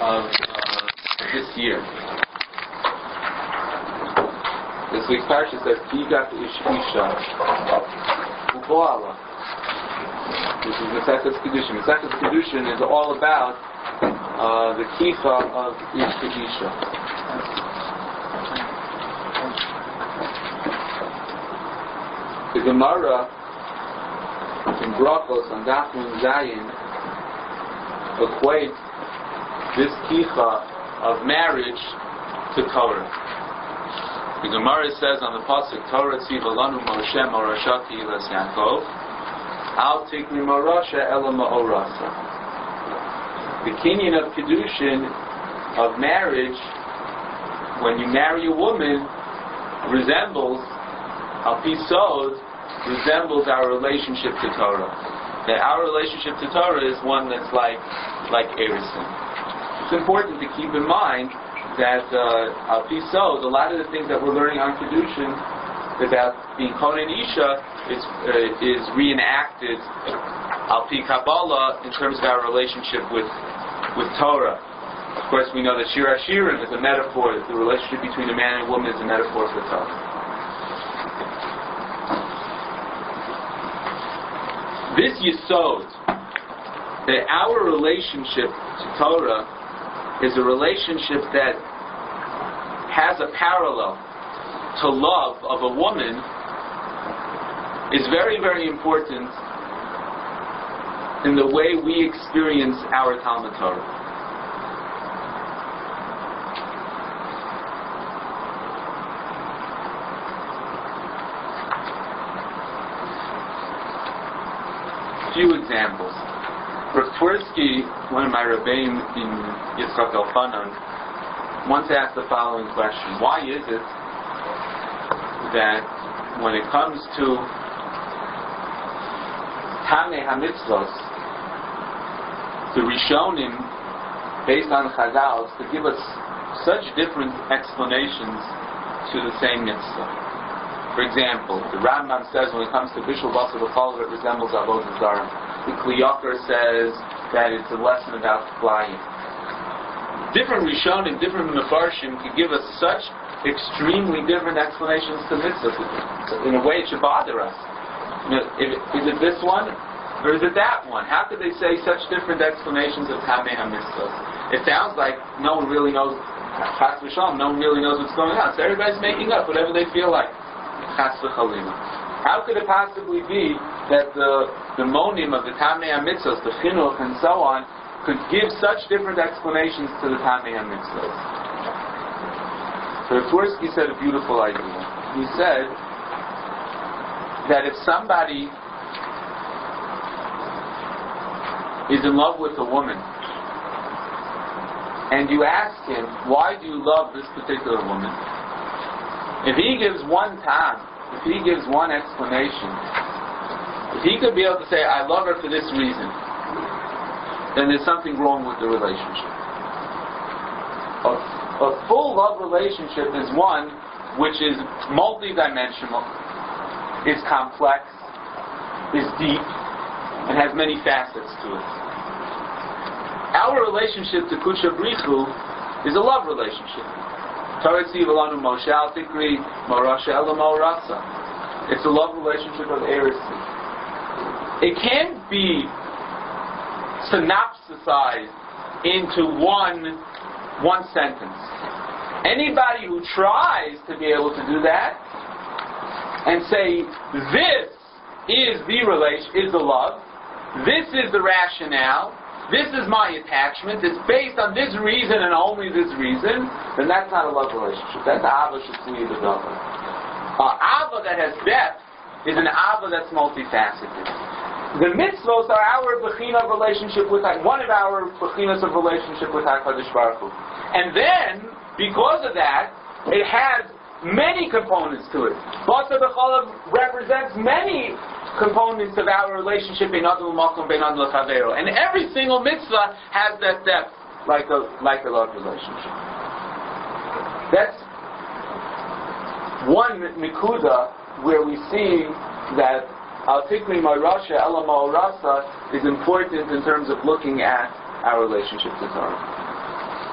of this year. This week's parsha says, Kigat ish isha u'boala. This is Maseches Kedushin. Maseches Kedushin is all about the kicha of ish isha. The Gemara in Brachos on Daf Nun Zayin equates this kicha of marriage to Torah. The Gemara says on the pasuk, Torah tziva lanu Moshe morashati ilas Yaakov, al tikni morasha ela ma'orasa. The kinyan of Kedushin, of marriage, when you marry a woman, resembles, al pi sod, resembles our relationship to Torah. That our relationship to Torah is one that's like Erisin. It's important to keep in mind that al pi sod, a lot of the things that we're learning on Kedushin about being Kohen Isha is reenacted al pi Kabbalah in terms of our relationship with Torah. Of course, we know that Shir HaShirim is a metaphor. The relationship between a man and a woman is a metaphor for Torah. This yesod, that our relationship to Torah is a relationship that has a parallel to love of a woman, is very, very important in the way we experience our Talmud Torah. Few examples. Rav Twersky, one of my Rebbeim in Yitzchak Elchanan, once asked the following question: why is it that when it comes to Tamei HaMitzvos, the Rishonim, based on Chazal, to give us such different explanations to the same mitzvah? For example, the Rambam says when it comes to Bishul Basar B'Chol, it resembles Avodah Zarah. The Kli Yakar says that it's a lesson about flying. Different Rishonim, different Mefarshim could give us such extremely different explanations to mitzvahs. In a way, it should bother us. Is it this one or is it that one? How could they say such different explanations of Tamei HaMitzvos? It sounds like no one really knows. Chas v'shalom, no one really knows what's going on. So everybody's making up whatever they feel like. How could it possibly be that the monim of the Tamei HaMitzvos, the chinuch and so on, could give such different explanations to the Tamei HaMitzvos? So Twersky said a beautiful idea. He said that if somebody is in love with a woman and you ask him, why do you love this particular woman? If he gives one time, if he gives one explanation, if he could be able to say, I love her for this reason, then there's something wrong with the relationship. A full love relationship is one which is multidimensional, is complex, is deep, and has many facets to it. Our relationship to Kusha Brichu is a love relationship. It's a love relationship of Erisi. It can't be synopsisized into one sentence. Anybody who tries to be able to do that and say, this is the love, this is the rationale, this is my attachment, it's based on this reason and only this reason, then that's not a love relationship. That's Ava Shetzui B'Dava. Ava that has depth is an Ava that's multifaceted. The mitzvos are our bechina of relationship with one of our bechinas of relationship with HaKadosh Baruch Hu. And then, because of that, it has many components to it. Basar B'Chol represents many components of our relationship in Adul Makom Ben Adul Chavero, and every single mitzvah has that depth, like a love relationship. That's one nikuda where we see that Al Tikri Marasha Ela Ma'orasa is important in terms of looking at our relationship to Torah.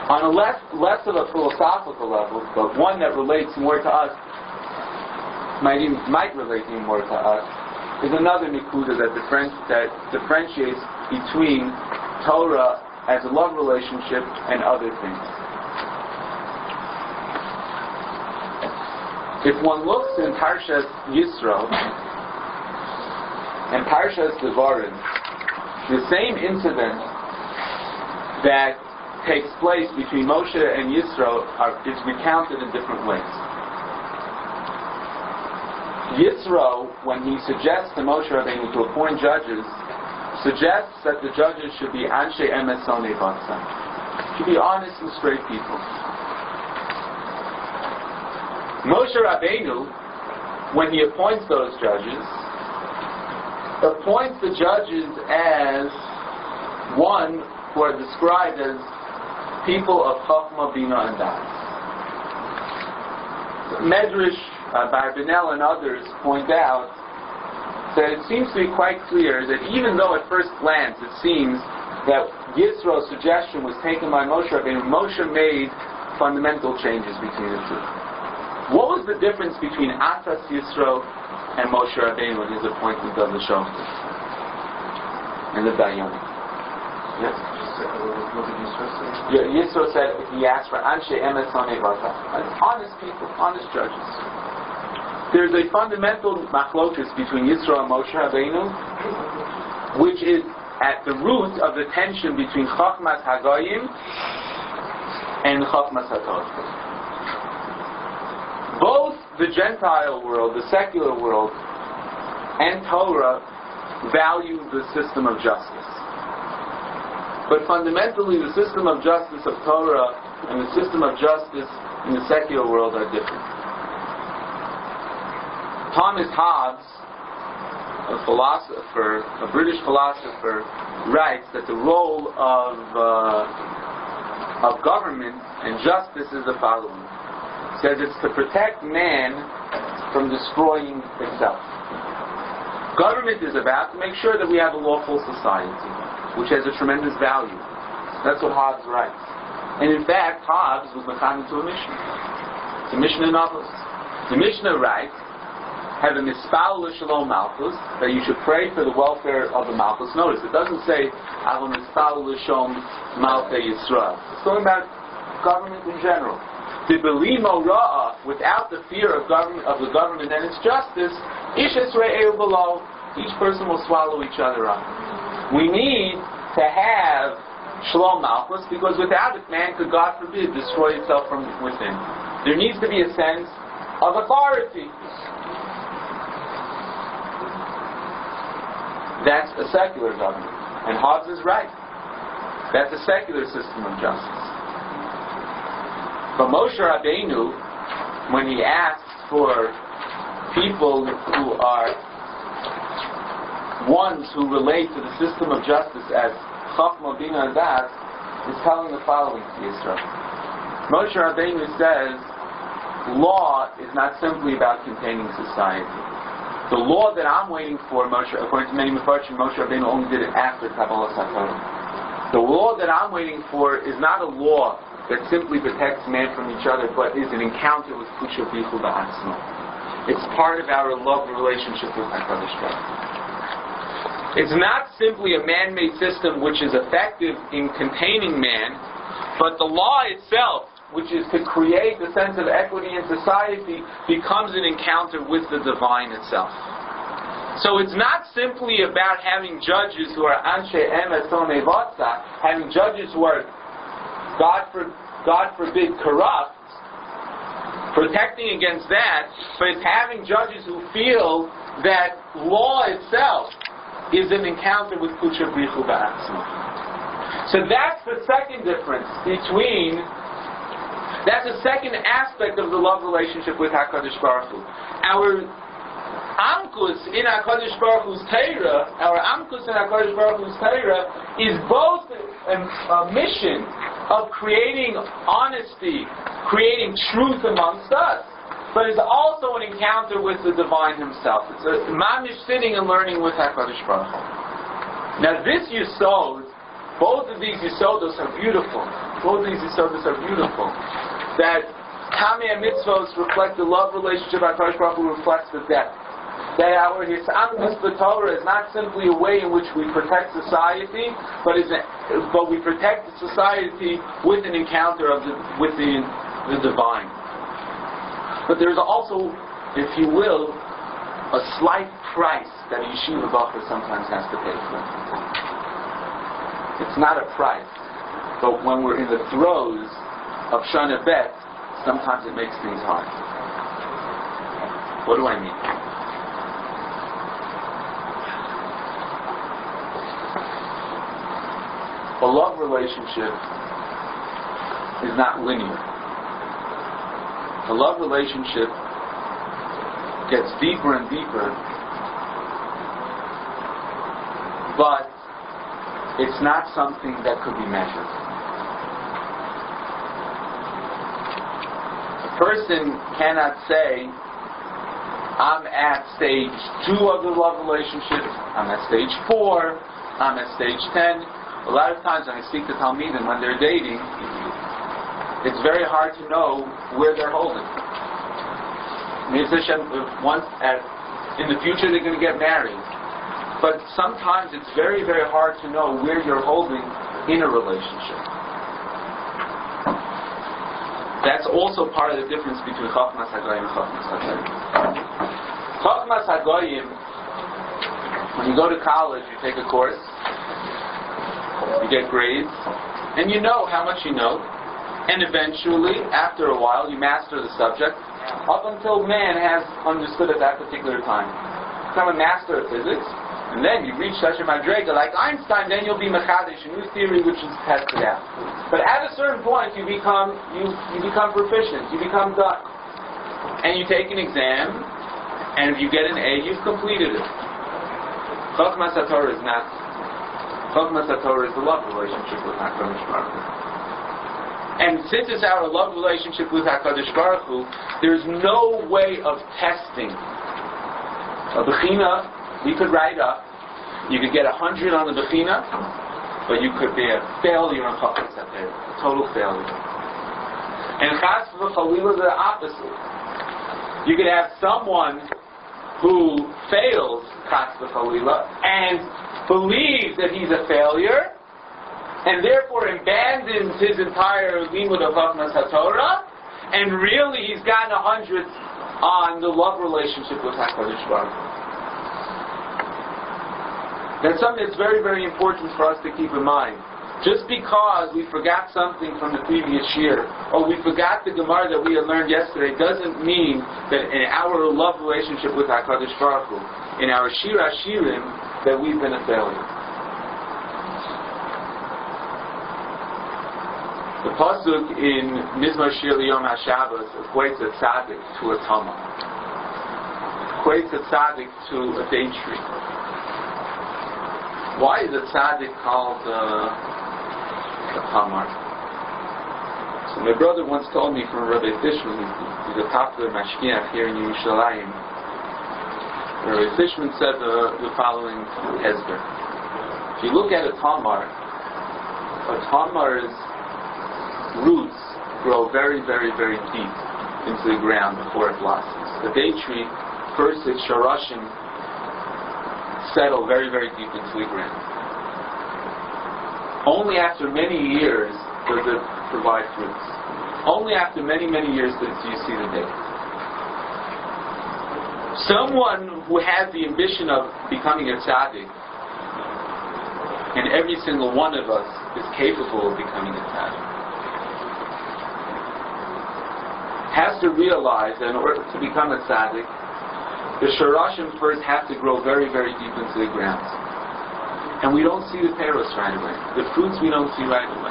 On a less of a philosophical level, but one that relates more to us, might relate even more to us, is another nikuda that differentiates between Torah as a love relationship and other things. If one looks in Parshas Yisro and Parshas Devarim, the same incident that takes place between Moshe and Yisro is recounted in different ways. Yisro, when he suggests to Moshe Rabbeinu to appoint judges, suggests that the judges should be Anshe Emes Sonei Vatsa, should be honest and straight people. Moshe Rabbeinu, when he appoints those judges, appoints the judges as one who are described as people of Chachma, Bina, and Das. Medrash, Barbanel, and others point out that it seems to be quite clear that even though at first glance it seems that Yisro's suggestion was taken by Moshe Rabbeinu, Moshe made fundamental changes between the two. What was the difference between Atas Yisro and Moshe Rabbeinu and his appointment of the Shoftim and the Dayanim? Yes? Yisro said he asked for Anshe Emes Sonei Vatsa, honest people, honest judges. There's a fundamental machlokus between Yisro and Moshe Rabbeinu, which is at the root of the tension between Chachmas Hagayim and Chachmas HaTorah. Both the Gentile world, the secular world, and Torah value the system of justice. But fundamentally, the system of justice of Torah and the system of justice in the secular world are different. Thomas Hobbes, a philosopher, a British philosopher, writes that the role of government and justice is the following. He says it's to protect man from destroying itself. Government is about to make sure that we have a lawful society, which has a tremendous value. That's what Hobbes writes. And in fact, Hobbes was mechanim to a Mishnah. It's a Mishnah in Avos. The Mishnah writes, have a mispal l'shalom malchus, that you should pray for the welfare of the malchus. Notice, it doesn't say, I will mispal l'shalom malchus Yisrael. It's talking about government in general. The belimo ra'ah, without the fear of the government and its justice, ish esre'eu below, each person will swallow each other up. We need to have Shalom Malchus, because without it, man could, God forbid, destroy itself from within. There needs to be a sense of authority. That's a secular government. And Hobbes is right. That's a secular system of justice. But Moshe Rabbeinu, when he asks for people who are ones who relate to the system of justice as Chachma, Bina, and Das, is telling the following to Yisrael. Moshe Rabbeinu says, law is not simply about containing society. The law that I'm waiting for, according to many Mefarshim, Moshe Rabbeinu only did it after Kabbalah Satorah. The law that I'm waiting for is not a law that simply protects man from each other, but is an encounter with Kusha Bichu Ba'atzma. It's part of our love relationship with HaKadosh Baruch Hu. It's not simply a man-made system which is effective in containing man, but the law itself, which is to create the sense of equity in society, becomes an encounter with the divine itself. So it's not simply about having judges who are Anshe Emes Sonei Vatsa, having judges who are, God forbid, corrupt, protecting against that, but it's having judges who feel that law itself is an encounter with Kudsha Brichu Ba'atzma. So that's the second difference between, that's the second aspect of the love relationship with HaKadosh Baruch Hu. Our Amkus in HaKadosh Baruch Hu's Torah, is both a mission of creating honesty, creating truth amongst us, but is also an encounter with the divine himself. It's a mamish sitting and learning with HaKadosh Baruch Hu. Now this Yisod Both of these yisodos are beautiful. That Tamei mitzvos reflect the love relationship. HaKadosh Baruch Hu reflects the depth. That our Hisangmus B'Torah is not simply a way in which we protect society, but we protect the society with an encounter with the divine. But there's also, if you will, a slight price that a yeshiva bacher sometimes has to pay for. It's not a price, but when we're in the throes of Shana Bet, sometimes it makes things hard. What do I mean? A love relationship is not linear. A love relationship gets deeper and deeper, but it's not something that could be measured. A person cannot say, I'm at stage 2 of the love relationship, I'm at stage 4, I'm at stage 10. A lot of times when I speak to Talmidim when they're dating, it's very hard to know where they're holding. In the future they're going to get married. But sometimes it's very, very hard to know where you're holding in a relationship. That's also part of the difference between Chachmas HaGoyim and Chachmas HaTorah. Chachmas HaGoyim, when you go to college, you take a course, you get grades, and you know how much you know, and eventually, after a while, you master the subject, up until man has understood at that particular time. Become a master of physics, and then you reach such a madrega like Einstein, then you'll be mechadish, a new theory which is tested out. But at a certain point, you become proficient, you become done, and you take an exam, and if you get an A, you've completed it. Chachmas HaTorah is not. Chachmas HaTorah is the love relationship with HaKadosh Baruch Hu. And since it's our love relationship with HaKadosh Baruch Hu, there's no way of testing. A Bechina, we could write up, you could get 100 on the Bechina, but you could be a failure on Chachmas HaTorah, a total failure. And Chas v'Chalila is the opposite. You could have someone who fails Chas v'Chalila and believes that he's a failure, and therefore abandons his entire limud of Chachmas HaTorah, and really he's gotten 100 on the love relationship with HaKadosh Baruch Hu. That's something that's very, very important for us to keep in mind. Just because we forgot something from the previous year, or we forgot the Gemara that we had learned yesterday, doesn't mean that in our love relationship with HaKadosh Baruch Hu, in our Shir HaShirim, that we've been a failure. The pasuk in Mizmor Shir Yom HaShabbos equates a tzaddik to a tamar. Equates a tzaddik to a date tree. Why is a tzaddik called a tamar? So my brother once told me from Rabbi Fishman, he's a popular mashgiach here in Yerushalayim. Rabbi Fishman said the following hezber. If you look at a tamar's roots grow very, very, very deep into the ground before it blossoms. The date tree, first its sharashim settle very, very deep into the ground. Only after many years does it provide fruits. Only after many, many years do you see the date. Someone who has the ambition of becoming a tzaddik, and every single one of us is capable of becoming a tzaddik, has to realize that in order to become a tzaddik, the sharashim first have to grow very, very deep into the ground. And we don't see the peros right away. The fruits we don't see right away.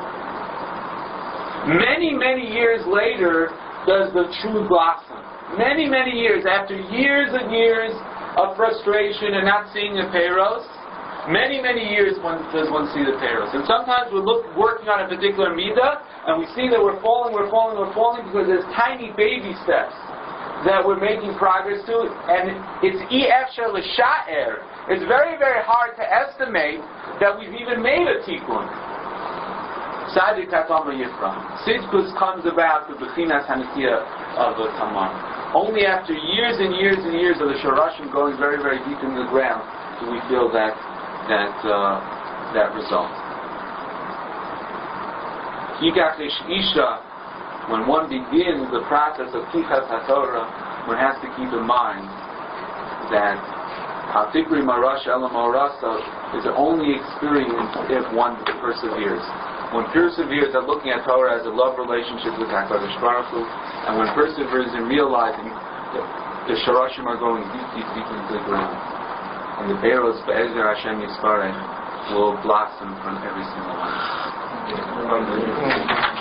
Many, many years later does the true blossom. Many, many years, after years and years of frustration and not seeing the peros, many, many years does one see the peros. And sometimes we're working on a particular midah, and we see that we're falling because there's tiny baby steps that we're making progress to, and it's efshar l'sha'er. It's very, very hard to estimate that we've even made a tikkun. Sadik Hatama Yifra. Tzidkus comes about the Bechinas Hanikia of the Tamar. Only after years and years and years of the Sharashim going very, very deep in the ground do we feel that result. Yigachish Isha, when one begins the process of Kichas HaTorah, one has to keep in mind that Hatikri Marash Elam Orasa is only experienced if one perseveres. One perseveres at looking at Torah as a love relationship with HaKadosh Baruch Hu, and one perseveres in realizing that the Sharashim are going deep into the ground. And the Be'eros Be'ezer Hashem Yisparech will blossom from every single one.